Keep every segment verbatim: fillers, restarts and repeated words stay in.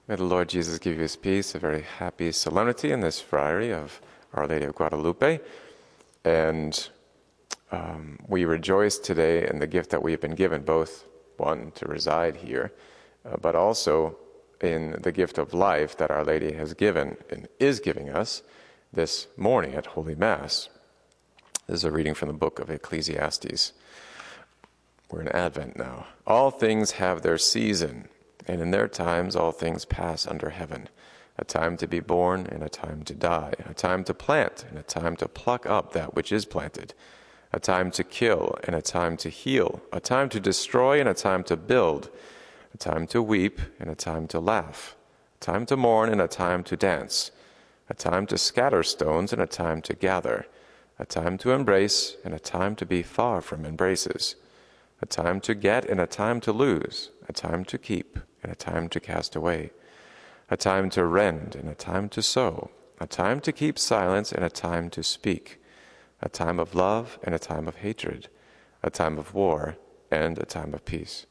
May the Lord Jesus give you his peace, a very happy solemnity in this friary of Our Lady of Guadalupe. And um, we rejoice today in the gift that we have been given, both one, to reside here, uh, but also in the gift of life that Our Lady has given and is giving us this morning at Holy Mass. This is a reading from the book of Ecclesiastes. We're in Advent now. All things have their season, and in their times all things pass under heaven. A time to be born and a time to die. A time to plant and a time to pluck up that which is planted. A time to kill and a time to heal. A time to destroy and a time to build. A time to weep and a time to laugh. A time to mourn and a time to dance. A time to scatter stones and a time to gather. A time to embrace and a time to be far from embraces. A time to get and a time to lose. A time to keep and a time to cast away. A time to rend and a time to sow. A time to keep silence and a time to speak. A time of love and a time of hatred. A time of war and a time of peace.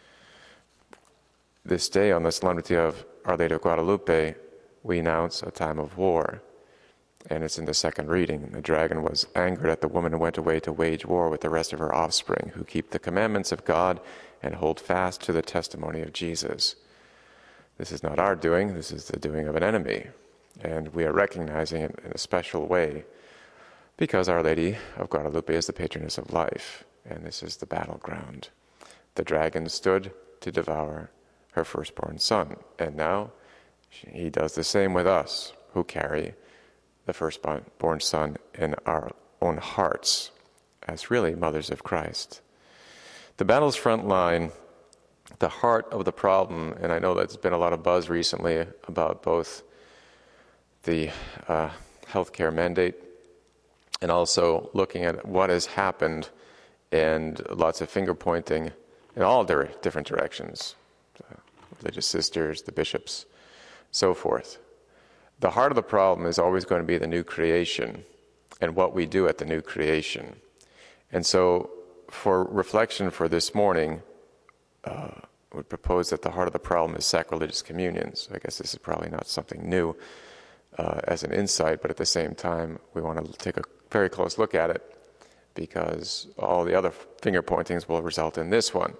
This day, on the solemnity of Our Lady of Guadalupe, we announce a time of war. And it's in the second reading. The dragon was angered at the woman and went away to wage war with the rest of her offspring, who keep the commandments of God and hold fast to the testimony of Jesus. This is not our doing, this is the doing of an enemy. And we are recognizing it in a special way because Our Lady of Guadalupe is the patroness of life, and this is the battleground. The dragon stood to devour her firstborn son, and now he does the same with us, who carry the firstborn son in our own hearts as really mothers of Christ. The battle's front line, the heart of the problem, and I know there's been a lot of buzz recently about both the uh, healthcare mandate and also looking at what has happened and lots of finger pointing in all different directions. The religious sisters, the bishops, so forth. The heart of the problem is always going to be the new creation and what we do at the new creation. And so for reflection for this morning, uh, I would propose that the heart of the problem is sacrilegious communions. I guess this is probably not something new uh, as an insight, but at the same time, we want to take a very close look at it because all the other finger pointings will result in this one.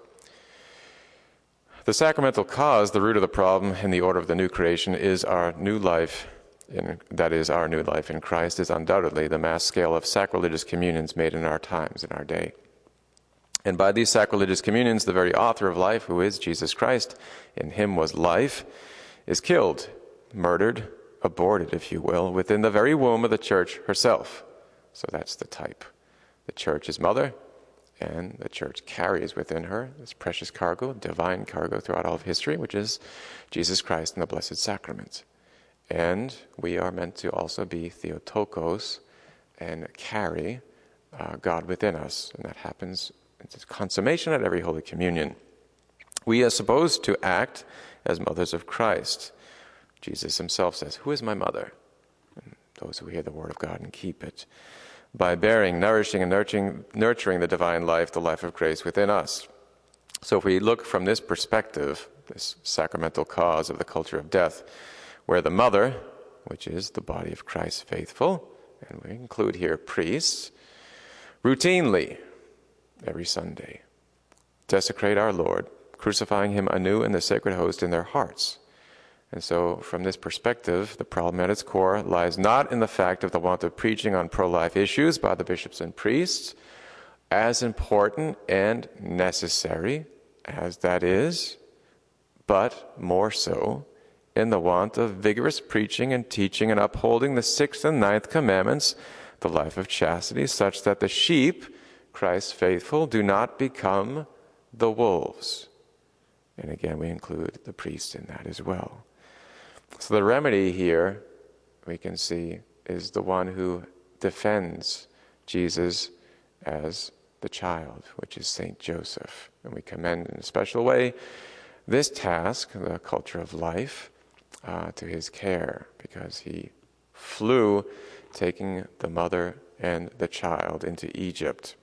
The sacramental cause, the root of the problem in the order of the new creation, is our new life, in, that is, our new life in Christ, is undoubtedly the mass scale of sacrilegious communions made in our times, in our day. And by these sacrilegious communions, the very author of life, who is Jesus Christ, in him was life, is killed, murdered, aborted, if you will, within the very womb of the church herself. So that's the type. The church is mother, and the church carries within her this precious cargo, divine cargo throughout all of history, which is Jesus Christ and the Blessed Sacrament. And we are meant to also be Theotokos and carry uh, God within us. And that happens, it's consummation at every Holy Communion. We are supposed to act as mothers of Christ. Jesus himself says, "Who is my mother?" And those who hear the word of God and keep it. By bearing, nourishing, and nurturing, nurturing the divine life, the life of grace within us. So if we look from this perspective, this sacramental cause of the culture of death, where the mother, which is the body of Christ faithful, and we include here priests, routinely, every Sunday, desecrate our Lord, crucifying him anew in the sacred host in their hearts. And so, from this perspective, the problem at its core lies not in the fact of the want of preaching on pro-life issues by the bishops and priests, as important and necessary as that is, but more so in the want of vigorous preaching and teaching and upholding the sixth and ninth commandments, the life of chastity, such that the sheep, Christ's faithful, do not become the wolves. And again, we include the priests in that as well. So the remedy here, we can see, is the one who defends Jesus as the child, which is Saint Joseph. And we commend in a special way this task, the culture of life, uh, to his care, because he flew taking the mother and the child into Egypt.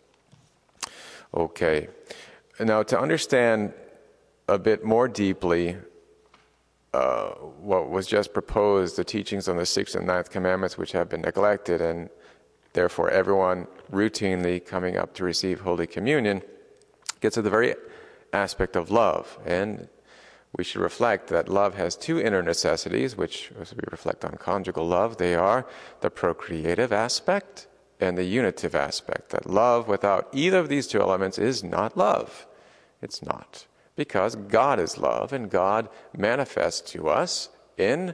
Okay. Now, to understand a bit more deeply uh, what was just proposed, the teachings on the sixth and ninth commandments, which have been neglected, and therefore everyone routinely coming up to receive Holy Communion gets at the very aspect of love. And we should reflect that love has two inner necessities, which, as we reflect on conjugal love, they are the procreative aspect and the unitive aspect. That love without either of these two elements is not love. It's not. Because God is love, and God manifests to us in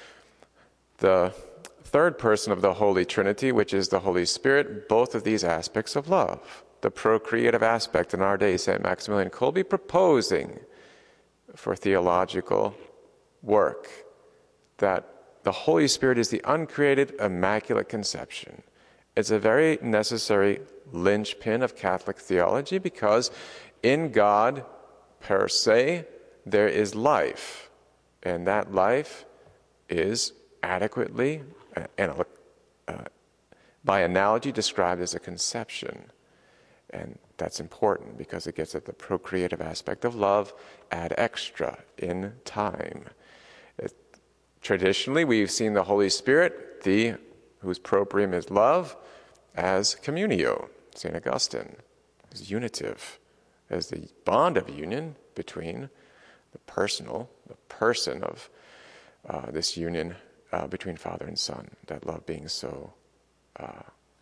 the third person of the Holy Trinity, which is the Holy Spirit, both of these aspects of love. The procreative aspect in our day, Saint Maximilian Kolbe proposing for theological work that the Holy Spirit is the uncreated, immaculate conception. It's a very necessary linchpin of Catholic theology, because in God, per se, there is life, and that life is adequately, uh, uh, by analogy, described as a conception. And that's important because it gets at the procreative aspect of love ad extra in time. It, traditionally, we've seen the Holy Spirit, the whose proprium is love, as communio, Saint Augustine, as unitive, as the bond of union between the personal, the person of uh, this union uh, between Father and Son, that love being so uh,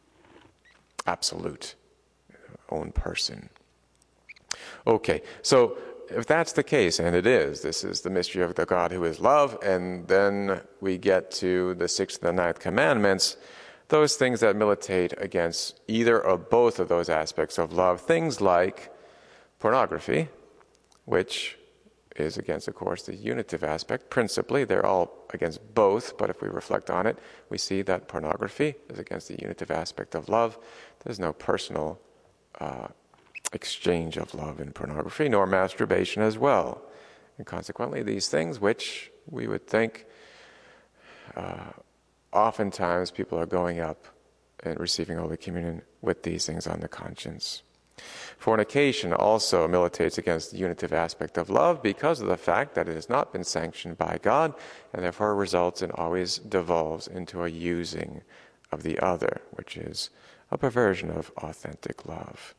absolute, own person. Okay, so if that's the case, and it is, this is the mystery of the God who is love, and then we get to the sixth and the ninth commandments, those things that militate against either or both of those aspects of love, things like pornography, which is against, of course, the unitive aspect. Principally, they're all against both, but if we reflect on it, we see that pornography is against the unitive aspect of love. There's no personal uh, exchange of love in pornography, nor masturbation as well. And consequently, these things, which we would think uh, oftentimes people are going up and receiving Holy Communion with these things on the conscience. Fornication also militates against the unitive aspect of love because of the fact that it has not been sanctioned by God, and therefore results and always devolves into a using of the other, which is a perversion of authentic love.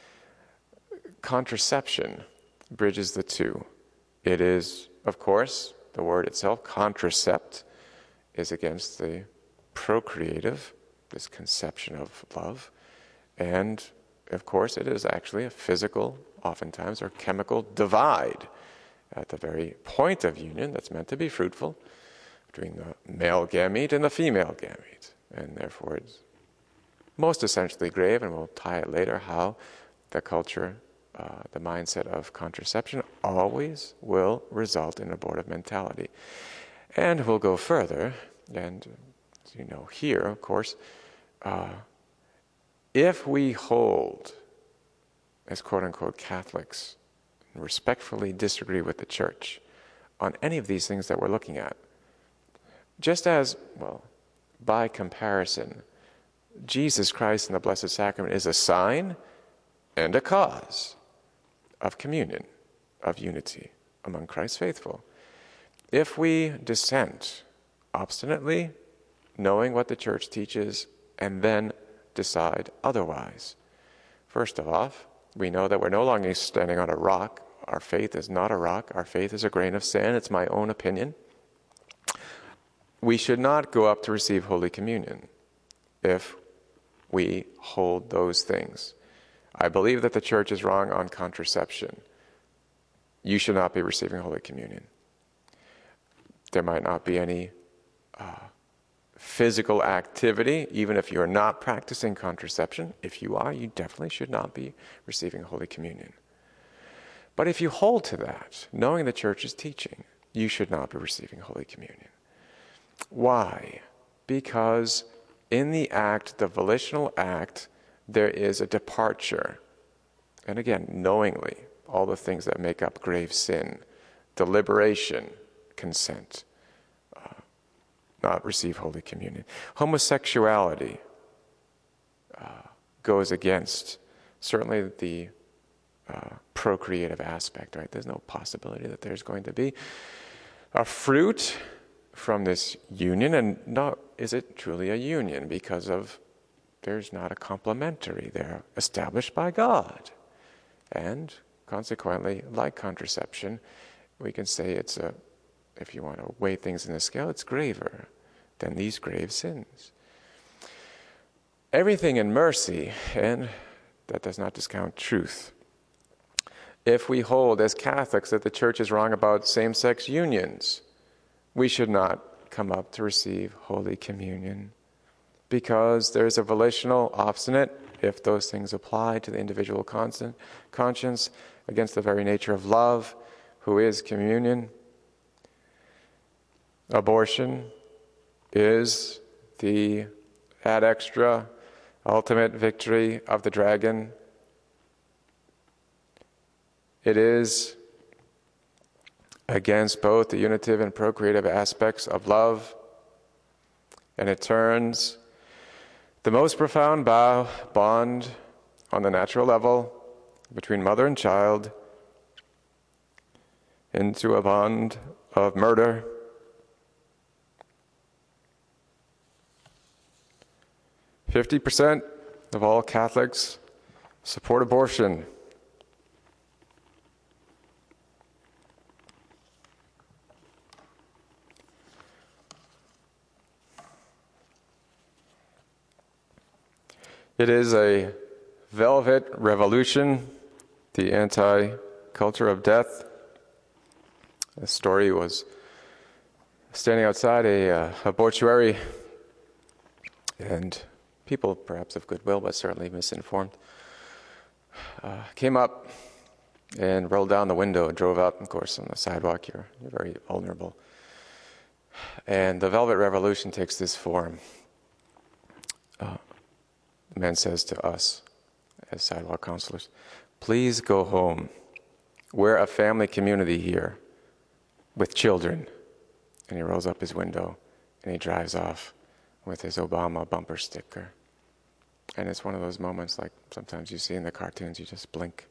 Contraception bridges the two. It is, of course, the word itself, contracept, is against the procreative, this conception of love, and of course, it is actually a physical, oftentimes, or chemical divide at the very point of union that's meant to be fruitful between the male gamete and the female gamete. And therefore, it's most essentially grave, and we'll tie it later, how the culture, uh, the mindset of contraception always will result in abortive mentality. And we'll go further, and as you know here, of course, uh, if we hold, as quote-unquote Catholics, and respectfully disagree with the Church on any of these things that we're looking at, just as, well, by comparison, Jesus Christ in the Blessed Sacrament is a sign and a cause of communion, of unity among Christ's faithful. If we dissent obstinately, knowing what the Church teaches, and then decide otherwise. First of all, we know that we're no longer standing on a rock. Our faith is not a rock. Our faith is a grain of sand. It's my own opinion. We should not go up to receive Holy Communion if we hold those things. I believe that the Church is wrong on contraception. You should not be receiving Holy Communion. There might not be any uh, physical activity, even if you're not practicing contraception. If you are, you definitely should not be receiving Holy Communion. But if you hold to that, knowing the Church's teaching, you should not be receiving Holy Communion. Why? Because in the act, the volitional act, there is a departure. And again, knowingly, all the things that make up grave sin, deliberation, consent, not receive Holy Communion. Homosexuality uh, goes against certainly the uh, procreative aspect, right? There's no possibility that there's going to be a fruit from this union, and not is it truly a union because of there's not a complementary there established by God. And consequently, like contraception, we can say it's a, if you want to weigh things in the scale, it's graver than these grave sins. Everything in mercy, and that does not discount truth. If we hold as Catholics that the Church is wrong about same-sex unions, we should not come up to receive Holy Communion, because there's a volitional obstinate, if those things apply to the individual constant, conscience, against the very nature of love, who is communion. Abortion is the ad extra ultimate victory of the dragon. It is against both the unitive and procreative aspects of love, and it turns the most profound bow, bond on the natural level between mother and child into a bond of murder. Fifty percent of all Catholics support abortion. It is a velvet revolution, the anti-culture of death. The story was standing outside a, uh, a mortuary, and people, perhaps of goodwill, but certainly misinformed, uh, came up and rolled down the window and drove up. Of course, on the sidewalk, you're, you're very vulnerable. And the velvet revolution takes this form. Uh, The man says to us, as sidewalk counselors, please go home. We're a family community here with children. And he rolls up his window and he drives off with his Obama bumper sticker. And it's one of those moments like sometimes you see in the cartoons, you just blink.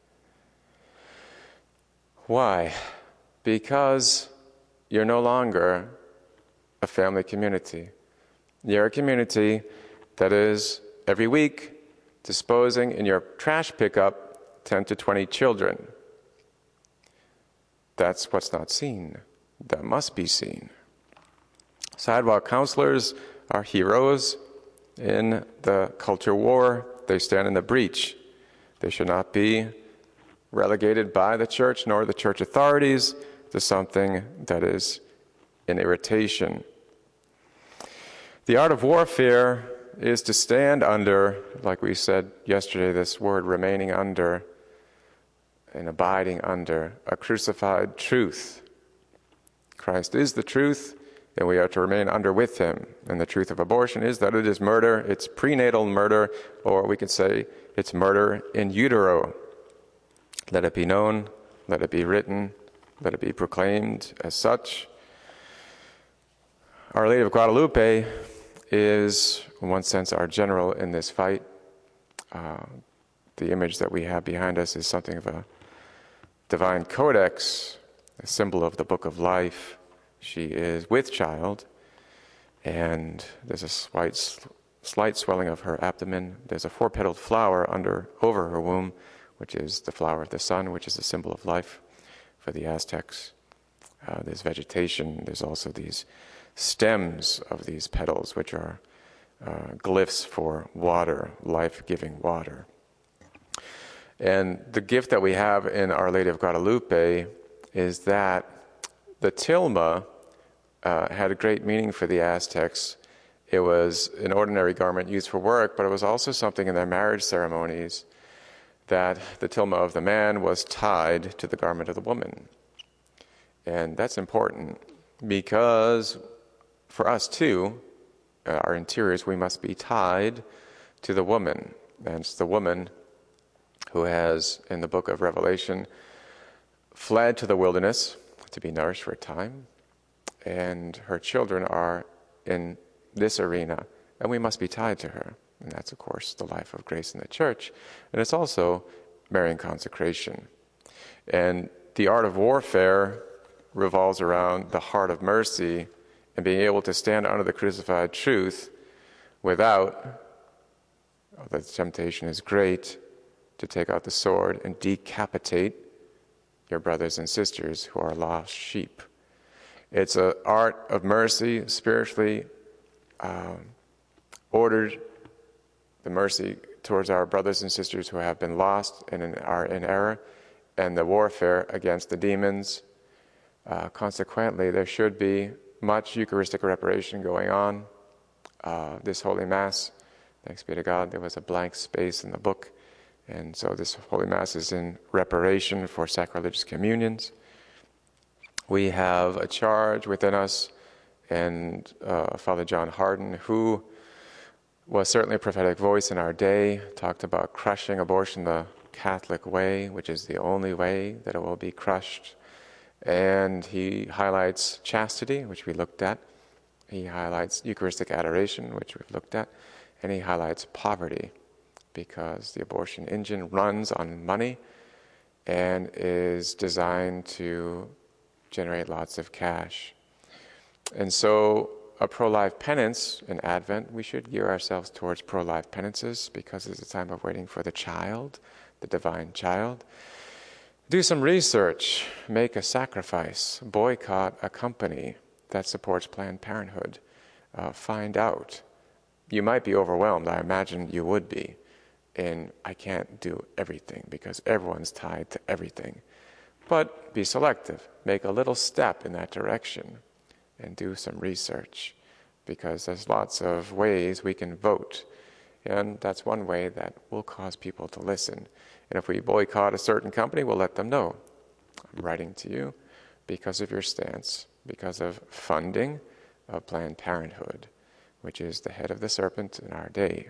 Why? Because you're no longer a family community. You're a community that is every week disposing in your trash pickup ten to twenty children. That's what's not seen. That must be seen. Sidewalk counselors are heroes in the culture war. They stand in the breach. They should not be relegated by the church nor the church authorities to something that is an irritation. The art of warfare is to stand under, like we said yesterday, this word remaining under and abiding under a crucified truth. Christ is the truth, and we are to remain under with him. And the truth of abortion is that it is murder. It's prenatal murder, or we could say it's murder in utero. Let it be known, let it be written, let it be proclaimed as such. Our Lady of Guadalupe is, in one sense, our general in this fight. Uh, the image that we have behind us is something of a divine codex, a symbol of the book of life. She is with child, and there's a slight, slight swelling of her abdomen. There's a four-petaled flower under over her womb, which is the flower of the sun, which is a symbol of life for the Aztecs. Uh, there's vegetation. There's also these stems of these petals, which are uh, glyphs for water, life-giving water. And the gift that we have in Our Lady of Guadalupe is that the tilma uh, had a great meaning for the Aztecs. It was an ordinary garment used for work, but it was also something in their marriage ceremonies that the tilma of the man was tied to the garment of the woman. And that's important because for us too, uh, our interiors, we must be tied to the woman. And it's the woman who has, in the book of Revelation, fled to the wilderness to be nourished for a time. And her children are in this arena, and we must be tied to her. And that's, of course, the life of grace in the church. And it's also Marian consecration. And the art of warfare revolves around the heart of mercy and being able to stand under the crucified truth without, oh, the temptation is great, to take out the sword and decapitate your brothers and sisters who are lost sheep. It's an art of mercy, spiritually um, ordered, the mercy towards our brothers and sisters who have been lost and in, are in error, and the warfare against the demons. Uh, consequently, there should be much Eucharistic reparation going on. Uh, this Holy Mass, thanks be to God, there was a blank space in the book, and so this Holy Mass is in reparation for sacrilegious communions. We have a charge within us, and uh, Father John Hardin, who was certainly a prophetic voice in our day, talked about crushing abortion the Catholic way, which is the only way that it will be crushed. And he highlights chastity, which we looked at. He highlights Eucharistic adoration, which we've looked at. And he highlights poverty, because the abortion engine runs on money and is designed to generate lots of cash. And so a pro-life penance in Advent, we should gear ourselves towards pro-life penances, because it's a time of waiting for the child, the divine child. Do some research, make a sacrifice, boycott a company that supports Planned Parenthood. Uh, find out. You might be overwhelmed, I imagine you would be, in I can't do everything because everyone's tied to everything. But be selective, make a little step in that direction, and do some research, because there's lots of ways we can vote, and that's one way that will cause people to listen. And if we boycott a certain company, we'll let them know. I'm writing to you because of your stance, because of funding of Planned Parenthood, which is the head of the serpent in our day.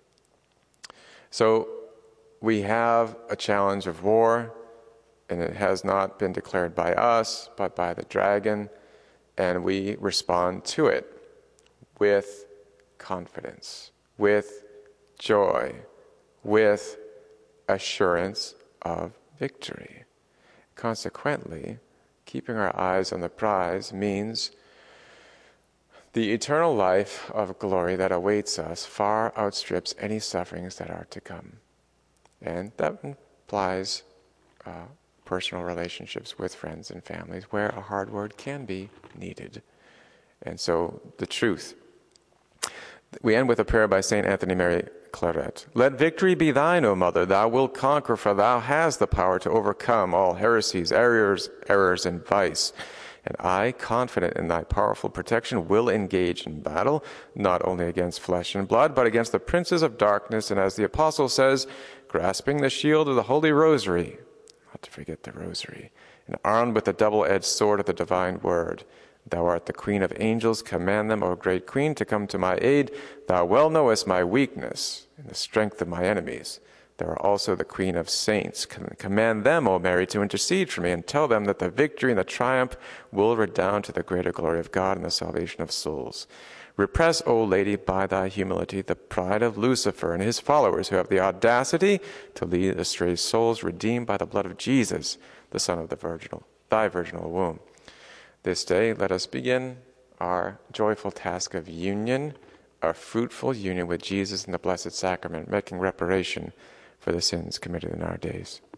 So we have a challenge of war, and it has not been declared by us, but by the dragon, and we respond to it with confidence, with joy, with assurance of victory. Consequently, keeping our eyes on the prize means the eternal life of glory that awaits us far outstrips any sufferings that are to come. And that implies uh, personal relationships with friends and families where a hard word can be needed. And so the truth. We end with a prayer by Saint Anthony Mary Claret. Let victory be thine, O Mother. Thou wilt conquer, for thou hast the power to overcome all heresies, errors, errors, and vice. And I, confident in thy powerful protection, will engage in battle, not only against flesh and blood, but against the princes of darkness, and as the apostle says, grasping the shield of the Holy Rosary, not to forget the Rosary, and armed with the double-edged sword of the divine word. Thou art the Queen of angels, command them, O great Queen, to come to my aid. Thou well knowest my weakness and the strength of my enemies. Thou art also the Queen of saints. Command them, O Mary, to intercede for me, and tell them that the victory and the triumph will redound to the greater glory of God and the salvation of souls. Repress, O Lady, by thy humility, the pride of Lucifer and his followers, who have the audacity to lead astray souls redeemed by the blood of Jesus, the Son of the virginal, thy virginal womb. This day, let us begin our joyful task of union, our fruitful union with Jesus in the Blessed Sacrament, making reparation for the sins committed in our days.